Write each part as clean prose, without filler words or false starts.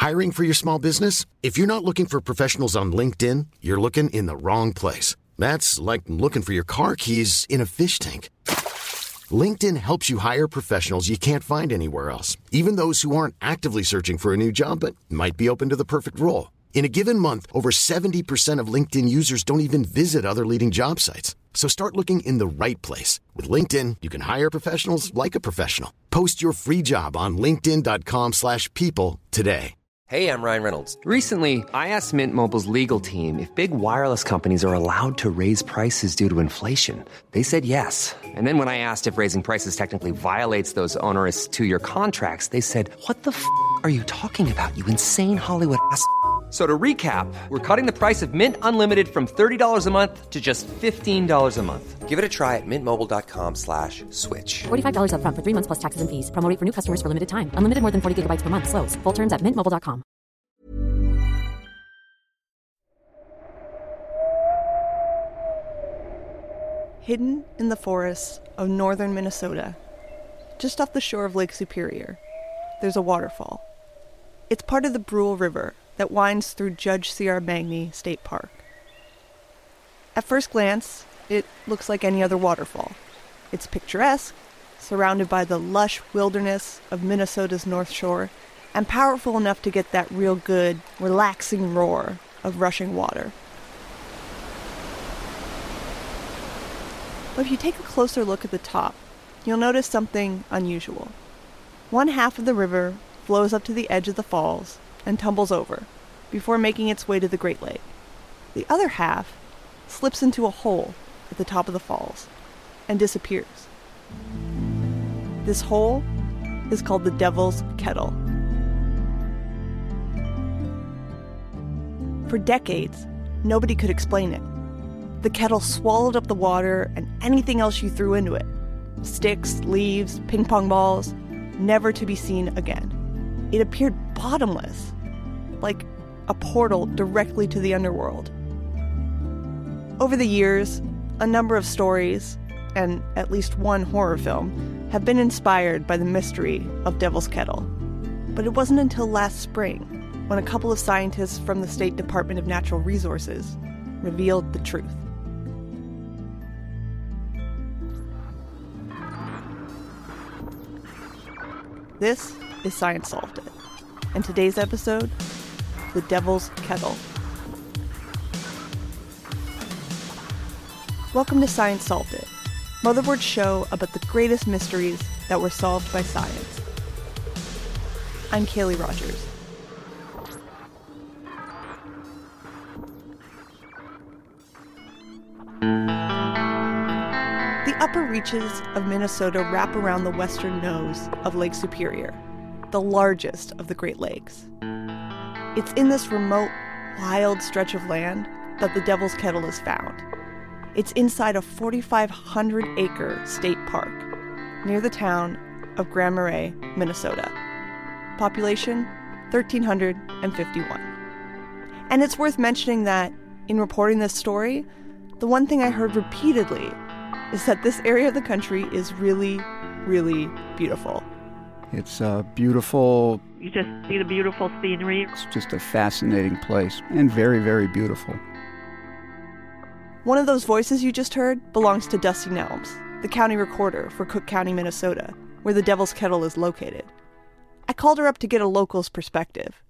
Hiring for your small business? If you're not looking for professionals on LinkedIn, you're looking in the wrong place. That's like looking for your car keys in a fish tank. LinkedIn helps you hire professionals you can't find anywhere else, even those who aren't actively searching for a new job but might be open to the perfect role. In a given month, over 70% of LinkedIn users don't even visit other leading job sites. So start looking in the right place. With LinkedIn, you can hire professionals like a professional. Post your free job on linkedin.com/people today. Hey, I'm Ryan Reynolds. Recently, I asked Mint Mobile's legal team if big wireless companies are allowed to raise prices due to inflation. They said yes. And then when I asked if raising prices technically violates those onerous two-year contracts, they said, "What the f*** are you talking about, you insane Hollywood ass?" So to recap, we're cutting the price of Mint Unlimited from $30 a month to just $15 a month. Give it a try at mintmobile.com/switch. $45 up front for 3 months plus taxes and fees. Promo rate for new customers for limited time. Unlimited more than 40 gigabytes per month. Slows full terms at mintmobile.com. Hidden in the forests of northern Minnesota, just off the shore of Lake Superior, there's a waterfall. It's part of the Brule River that winds through Judge C.R. Magny State Park. At first glance, it looks like any other waterfall. It's picturesque, surrounded by the lush wilderness of Minnesota's North Shore, and powerful enough to get that real good, relaxing roar of rushing water. But if you take a closer look at the top, you'll notice something unusual. One half of the river flows up to the edge of the falls and tumbles over before making its way to the Great Lake. The other half slips into a hole at the top of the falls and disappears. This hole is called the Devil's Kettle. For decades, nobody could explain it. The kettle swallowed up the water and anything else you threw into it. Sticks, leaves, ping pong balls, never to be seen again. It appeared bottomless, like a portal directly to the underworld. Over the years, a number of stories, and at least one horror film, have been inspired by the mystery of Devil's Kettle. But it wasn't until last spring when a couple of scientists from the State Department of Natural Resources revealed the truth. This is Science Solved It, and today's episode, The Devil's Kettle. Welcome to Science Solved It, Motherboard's show about the greatest mysteries that were solved by science. I'm Kaylee Rogers. The upper reaches of Minnesota wrap around the western nose of Lake Superior, the largest of the Great Lakes. It's in this remote, wild stretch of land that the Devil's Kettle is found. It's inside a 4,500-acre state park near the town of Grand Marais, Minnesota. Population, 1,351. And it's worth mentioning that, in reporting this story, the one thing I heard repeatedly is that this area of the country is really, really beautiful. It's beautiful. You just see the beautiful scenery. It's just a fascinating place and very, very beautiful. One of those voices you just heard belongs to Dusty Nelms, the county recorder for Cook County, Minnesota, where the Devil's Kettle is located. I called her up to get a local's perspective.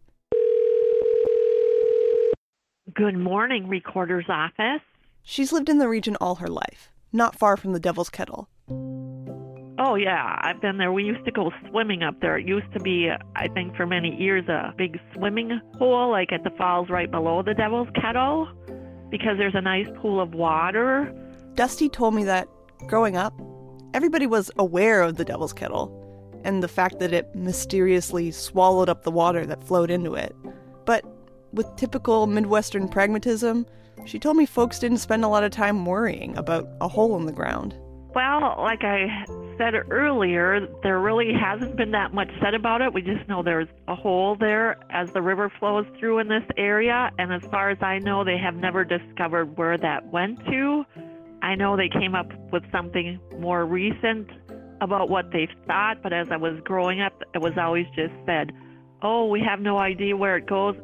Good morning, Recorder's Office. She's lived in the region all her life, not far from the Devil's Kettle. Oh, yeah, I've been there. We used to go swimming up there. It used to be, I think, for many years, a big swimming hole, like at the falls right below the Devil's Kettle, because there's a nice pool of water. Dusty told me that, growing up, everybody was aware of the Devil's Kettle and the fact that it mysteriously swallowed up the water that flowed into it. But with typical Midwestern pragmatism, she told me folks didn't spend a lot of time worrying about a hole in the ground. Well, like I said earlier, there really hasn't been that much said about it. We just know there's a hole there as the river flows through in this area. And as far as I know, they have never discovered where that went to. I know they came up with something more recent about what they thought, but as I was growing up, it was always just said, oh, we have no idea where it goes.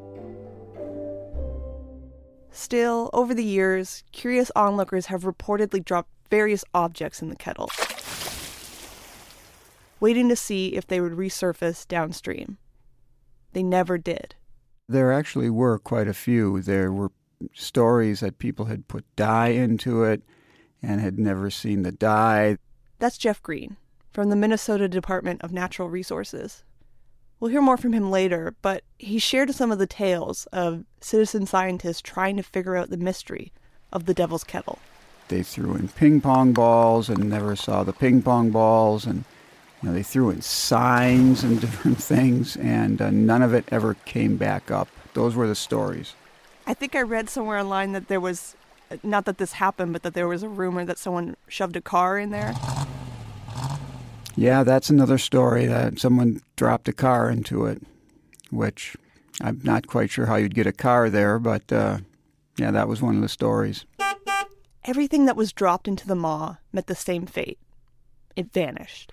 Still, over the years, curious onlookers have reportedly dropped various objects in the kettle, waiting to see if they would resurface downstream. They never did. There actually were quite a few. There were stories that people had put dye into it and had never seen the dye. That's Jeff Green from the Minnesota Department of Natural Resources. We'll hear more from him later, but he shared some of the tales of citizen scientists trying to figure out the mystery of the Devil's Kettle. They threw in ping pong balls and never saw the ping pong balls, and they threw in signs and different things, and none of it ever came back up. Those were the stories. I think I read somewhere online that there was, not that this happened, but that there was a rumor that someone shoved a car in there. Yeah, that's another story, that someone dropped a car into it, which I'm not quite sure how you'd get a car there, but yeah, that was one of the stories. Everything that was dropped into the maw met the same fate. It vanished.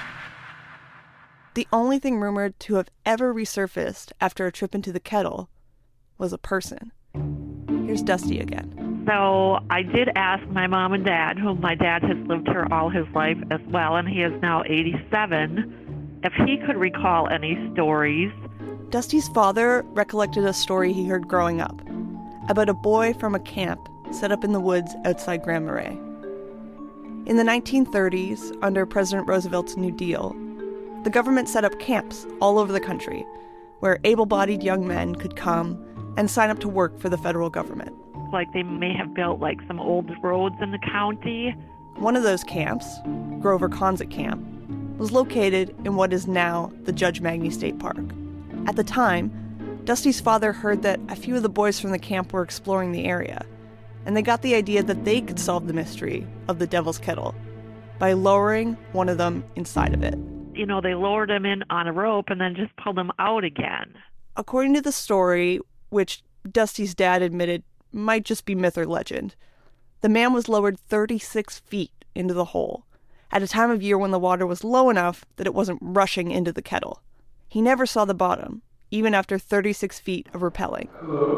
The only thing rumored to have ever resurfaced after a trip into the kettle was a person. Here's Dusty again. So I did ask my mom and dad, whom my dad has lived here all his life as well, and he is now 87, if he could recall any stories. Dusty's father recollected a story he heard growing up about a boy from a camp set up in the woods outside Grand Marais. In the 1930s, under President Roosevelt's New Deal, the government set up camps all over the country where able-bodied young men could come and sign up to work for the federal government. Like they may have built like some old roads in the county. One of those camps, Grover Conzett Camp, was located in what is now the Judge Magny State Park. At the time, Dusty's father heard that a few of the boys from the camp were exploring the area, and they got the idea that they could solve the mystery of the Devil's Kettle by lowering one of them inside of it. They lowered him in on a rope and then just pulled him out again. According to the story, which Dusty's dad admitted might just be myth or legend, the man was lowered 36 feet into the hole at a time of year when the water was low enough that it wasn't rushing into the kettle. He never saw the bottom, even after 36 feet of rappelling.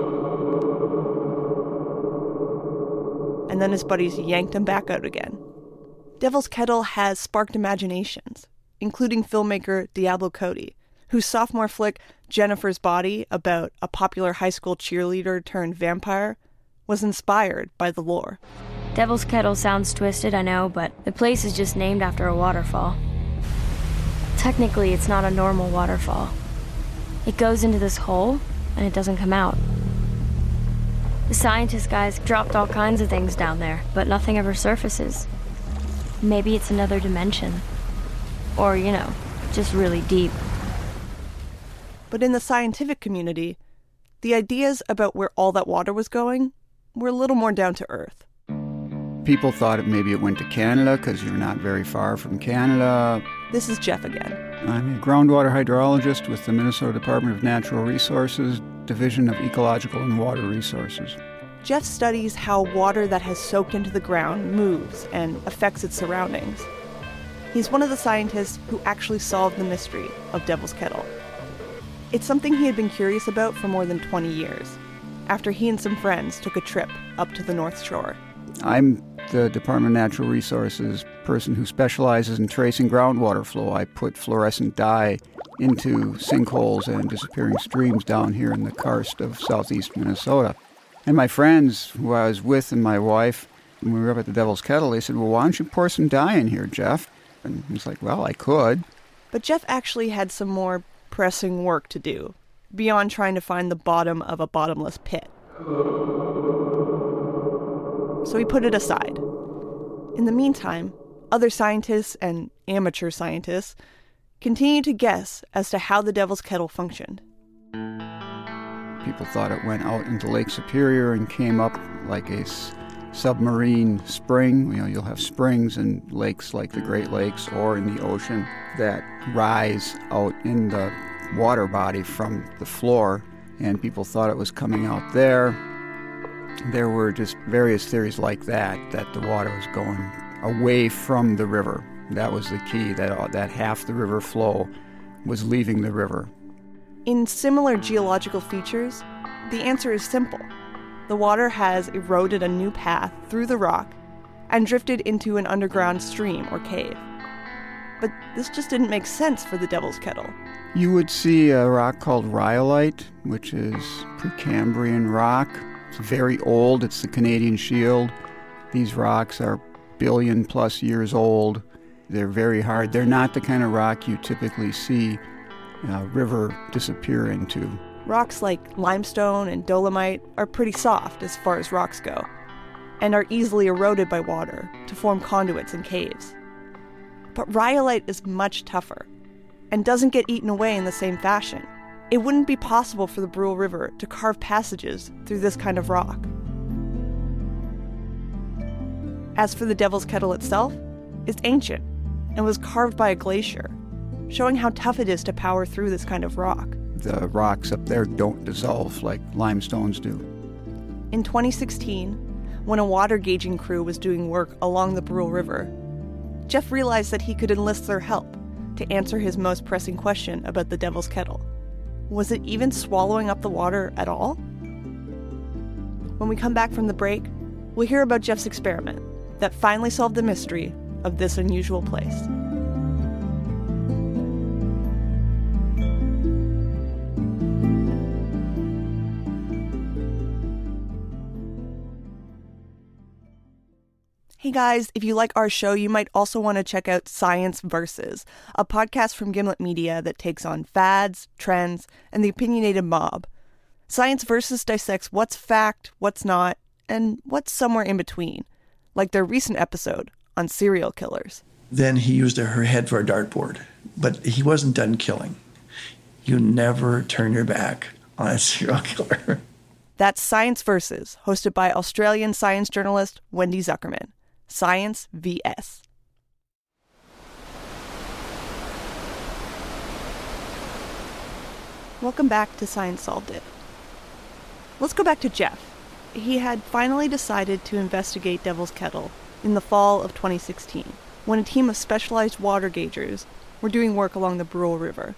And then his buddies yanked him back out again. Devil's Kettle has sparked imaginations, including filmmaker Diablo Cody, whose sophomore flick Jennifer's Body, about a popular high school cheerleader turned vampire, was inspired by the lore. Devil's Kettle sounds twisted, I know, but the place is just named after a waterfall. Technically, it's not a normal waterfall. It goes into this hole, and it doesn't come out. The scientist guys dropped all kinds of things down there, but nothing ever surfaces. Maybe it's another dimension. Or, just really deep. But in the scientific community, the ideas about where all that water was going were a little more down to earth. People thought maybe it went to Canada because you're not very far from Canada. This is Jeff again. I'm a groundwater hydrologist with the Minnesota Department of Natural Resources, Division of Ecological and Water Resources. Jeff studies how water that has soaked into the ground moves and affects its surroundings. He's one of the scientists who actually solved the mystery of Devil's Kettle. It's something he had been curious about for more than 20 years, after he and some friends took a trip up to the North Shore. I'm the Department of Natural Resources person who specializes in tracing groundwater flow. I put fluorescent dye into sinkholes and disappearing streams down here in the karst of southeast Minnesota. And my friends who I was with and my wife, when we were up at the Devil's Kettle, they said, well, why don't you pour some dye in here, Jeff? And I was like, well, I could. But Jeff actually had some more pressing work to do, beyond trying to find the bottom of a bottomless pit. So he put it aside. In the meantime, other scientists and amateur scientists continued to guess as to how the Devil's Kettle functioned. People thought it went out into Lake Superior and came up like a submarine spring. You'll have springs in lakes like the Great Lakes or in the ocean that rise out in the water body from the floor, and people thought it was coming out there. There were just various theories like that the water was going away from the river. That was the key, that half the river flow was leaving the river. In similar geological features, the answer is simple. The water has eroded a new path through the rock and drifted into an underground stream or cave. But this just didn't make sense for the Devil's Kettle. You would see a rock called rhyolite, which is Precambrian rock. It's very old. It's the Canadian Shield. These rocks are billion-plus years old. They're very hard. They're not the kind of rock you typically see a river disappear into. Rocks like limestone and dolomite are pretty soft as far as rocks go, and are easily eroded by water to form conduits and caves. But rhyolite is much tougher and doesn't get eaten away in the same fashion. It wouldn't be possible for the Brule River to carve passages through this kind of rock. As for the Devil's Kettle itself, it's ancient and was carved by a glacier, showing how tough it is to power through this kind of rock. The rocks up there don't dissolve like limestones do. In 2016, when a water gauging crew was doing work along the Brule River, Jeff realized that he could enlist their help to answer his most pressing question about the Devil's Kettle. Was it even swallowing up the water at all? When we come back from the break, we'll hear about Jeff's experiment that finally solved the mystery of this unusual place. Hey guys, if you like our show, you might also want to check out Science Versus, a podcast from Gimlet Media that takes on fads, trends, and the opinionated mob. Science Versus dissects what's fact, what's not, and what's somewhere in between, like their recent episode on serial killers. Then he used her head for a dartboard, but he wasn't done killing. You never turn your back on a serial killer. That's Science Versus, hosted by Australian science journalist Wendy Zuckerman. Science vs. Welcome back to Science Solved It. Let's go back to Jeff. He had finally decided to investigate Devil's Kettle in the fall of 2016, when a team of specialized water gaugers were doing work along the Brule River.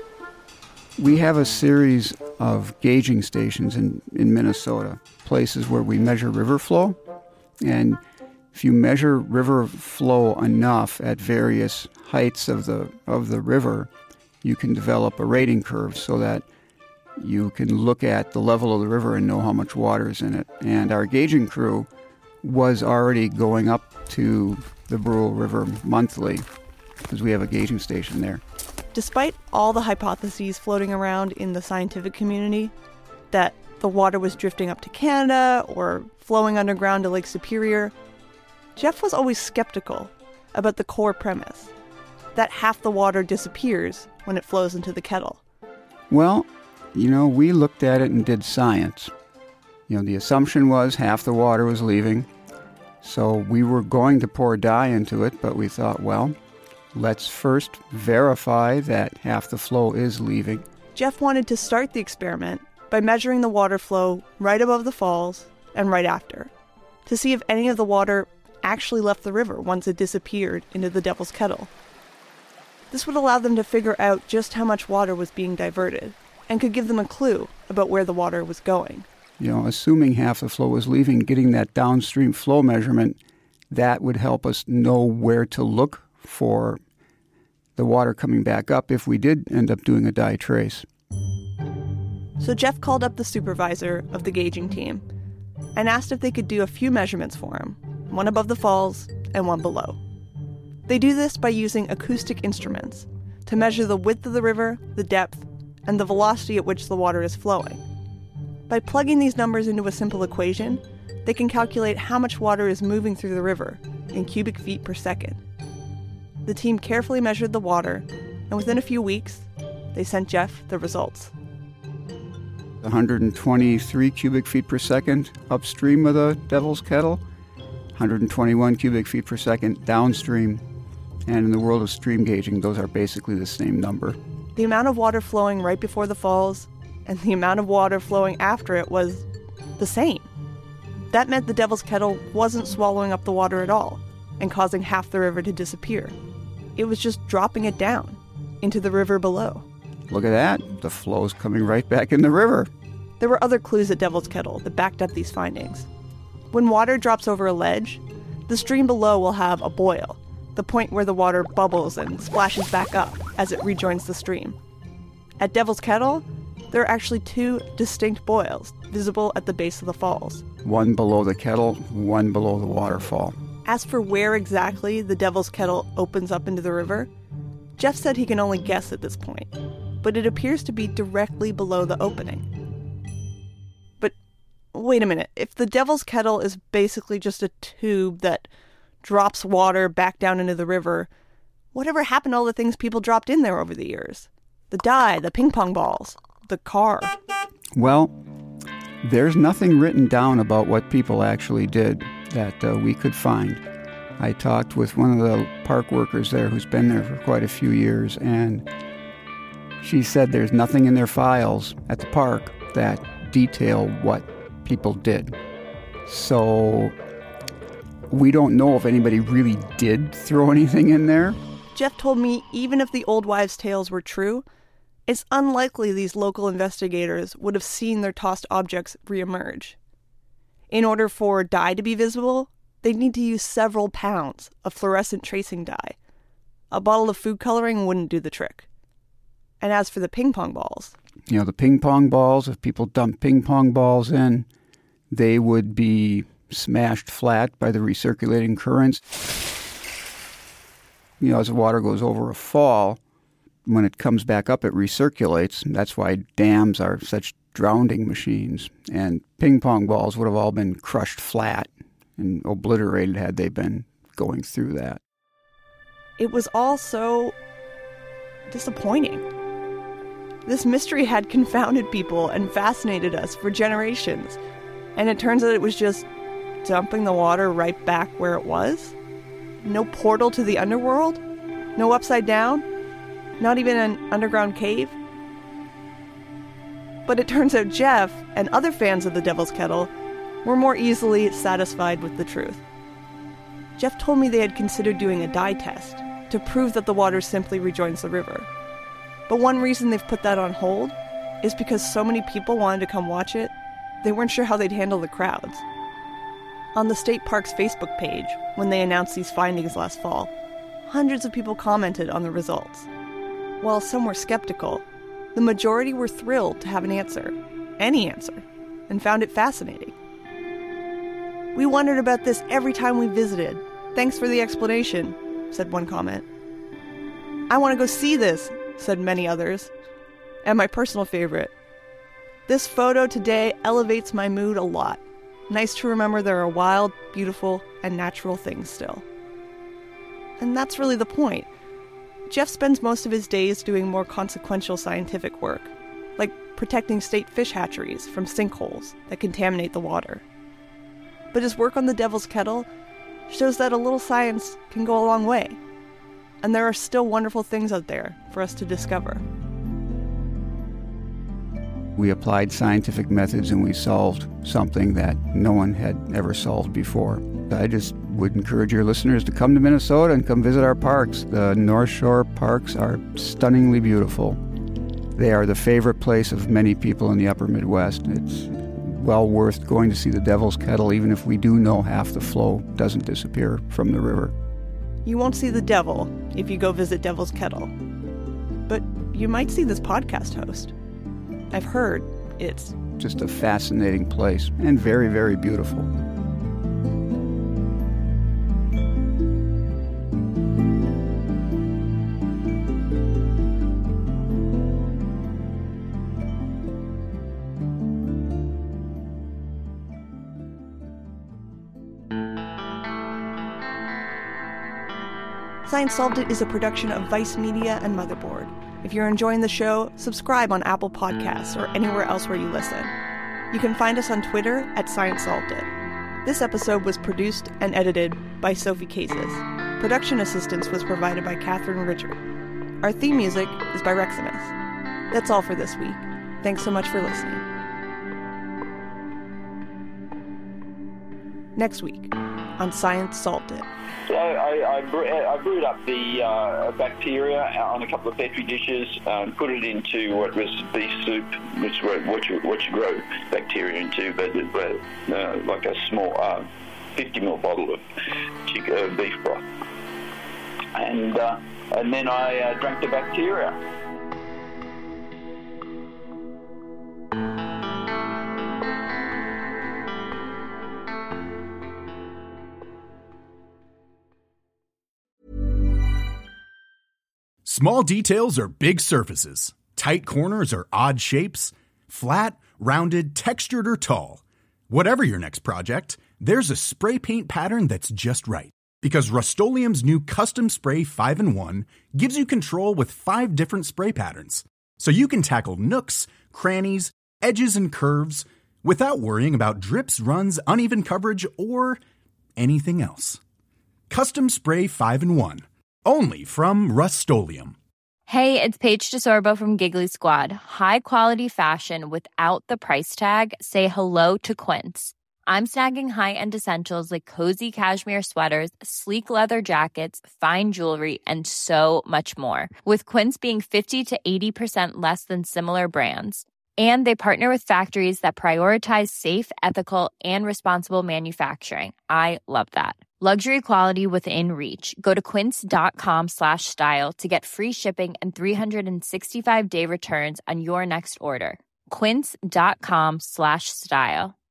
We have a series of gauging stations in Minnesota, places where we measure river flow. And if you measure river flow enough at various heights of the river, you can develop a rating curve so that you can look at the level of the river and know how much water is in it. And our gauging crew was already going up to the Brule River monthly because we have a gauging station there. Despite all the hypotheses floating around in the scientific community that the water was drifting up to Canada or flowing underground to Lake Superior, Jeff was always skeptical about the core premise, that half the water disappears when it flows into the kettle. Well, we looked at it and did science. The assumption was half the water was leaving, so we were going to pour dye into it, but we thought, well, let's first verify that half the flow is leaving. Jeff wanted to start the experiment by measuring the water flow right above the falls and right after, to see if any of the water actually left the river once it disappeared into the Devil's Kettle. This would allow them to figure out just how much water was being diverted, and could give them a clue about where the water was going. Assuming half the flow was leaving, getting that downstream flow measurement, that would help us know where to look for the water coming back up if we did end up doing a dye trace. So Jeff called up the supervisor of the gauging team and asked if they could do a few measurements for him, one above the falls and one below. They do this by using acoustic instruments to measure the width of the river, the depth, and the velocity at which the water is flowing. By plugging these numbers into a simple equation, they can calculate how much water is moving through the river in cubic feet per second. The team carefully measured the water, and within a few weeks, they sent Jeff the results. 123 cubic feet per second upstream of the Devil's Kettle, 121 cubic feet per second downstream, and in the world of stream gauging, those are basically the same number. The amount of water flowing right before the falls and the amount of water flowing after it was the same. That meant the Devil's Kettle wasn't swallowing up the water at all and causing half the river to disappear. It was just dropping it down into the river below. look at that. The flow's coming right back in the river. There were other clues at Devil's Kettle that backed up these findings. When water drops over a ledge, the stream below will have a boil, the point where the water bubbles and splashes back up as it rejoins the stream. At Devil's Kettle, there are actually two distinct boils visible at the base of the falls. One below the kettle, one below the waterfall. As for where exactly the Devil's Kettle opens up into the river, Jeff said he can only guess at this point, but it appears to be directly below the opening. But wait a minute, if the Devil's Kettle is basically just a tube that drops water back down into the river, whatever happened to all the things people dropped in there over the years? The dye, the ping pong balls, the car. Well, there's nothing written down about what people actually did that we could find. I talked with one of the park workers there who's been there for quite a few years, and she said there's nothing in their files at the park that detail what people did. So we don't know if anybody really did throw anything in there. Jeff told me even if the old wives' tales were true, it's unlikely these local investigators would have seen their tossed objects reemerge. In order for dye to be visible, they'd need to use several pounds of fluorescent tracing dye. A bottle of food coloring wouldn't do the trick. And as for the ping pong balls... You know, the ping pong balls, if people dump ping pong balls in, they would be smashed flat by the recirculating currents. You know, as the water goes over a fall, when it comes back up, it recirculates. That's why dams are such drowning machines. And ping pong balls would have all been crushed flat and obliterated had they been going through that. It was all so disappointing. This mystery had confounded people and fascinated us for generations. And it turns out it was just dumping the water right back where it was. No portal to the underworld? No upside down? Not even an underground cave? But it turns out Jeff and other fans of the Devil's Kettle were more easily satisfied with the truth. Jeff told me they had considered doing a dye test to prove that the water simply rejoins the river. But one reason they've put that on hold is because so many people wanted to come watch it, they weren't sure how they'd handle the crowds. On the state park's Facebook page, when they announced these findings last fall, hundreds of people commented on the results. While some were skeptical, the majority were thrilled to have an answer, any answer, and found it fascinating. "We wondered about this every time we visited. Thanks for the explanation," said one comment. "I want to go see this," said many others. And my personal favorite, "This photo today elevates my mood a lot. Nice to remember there are wild, beautiful, and natural things still." And that's really the point. Jeff spends most of his days doing more consequential scientific work, like protecting state fish hatcheries from sinkholes that contaminate the water. But his work on the Devil's Kettle shows that a little science can go a long way, and there are still wonderful things out there for us to discover. We applied scientific methods and we solved something that no one had ever solved before. I just would encourage your listeners to come to Minnesota and come visit our parks. The North Shore parks are stunningly beautiful. They are the favorite place of many people in the upper Midwest. It's well worth going to see the Devil's Kettle, even if we do know half the flow doesn't disappear from the river. You won't see the devil if you go visit Devil's Kettle, but you might see this podcast host. I've heard it's just a fascinating place and very, very beautiful. Science Solved It is a production of Vice Media and Motherboard. If you're enjoying the show, subscribe on Apple Podcasts or anywhere else where you listen. You can find us on Twitter at Science Solved It. This episode was produced and edited by Sophie Cases. Production assistance was provided by Catherine Richard. Our theme music is by Reximus. That's all for this week. Thanks so much for listening. Next week, on Science Salted. So I brewed up the bacteria on a couple of Petri dishes, put it into what was beef soup, which what you grow bacteria into, but like a small 50 ml bottle of beef broth, and then I drank the bacteria. Small details are big surfaces. Tight corners are odd shapes. Flat, rounded, textured, or tall. Whatever your next project, there's a spray paint pattern that's just right. Because Rust-Oleum's new Custom Spray 5-in-1 gives you control with 5 different spray patterns. So you can tackle nooks, crannies, edges, and curves without worrying about drips, runs, uneven coverage, or anything else. Custom Spray 5-in-1. Only from Rust-Oleum. Hey, it's Paige DeSorbo from Giggly Squad. High quality fashion without the price tag. Say hello to Quince. I'm snagging high-end essentials like cozy cashmere sweaters, sleek leather jackets, fine jewelry, and so much more. With Quince being 50 to 80% less than similar brands. And they partner with factories that prioritize safe, ethical, and responsible manufacturing. I love that. Luxury quality within reach. Go to quince.com/style to get free shipping and 365-day returns on your next order. Quince.com/style.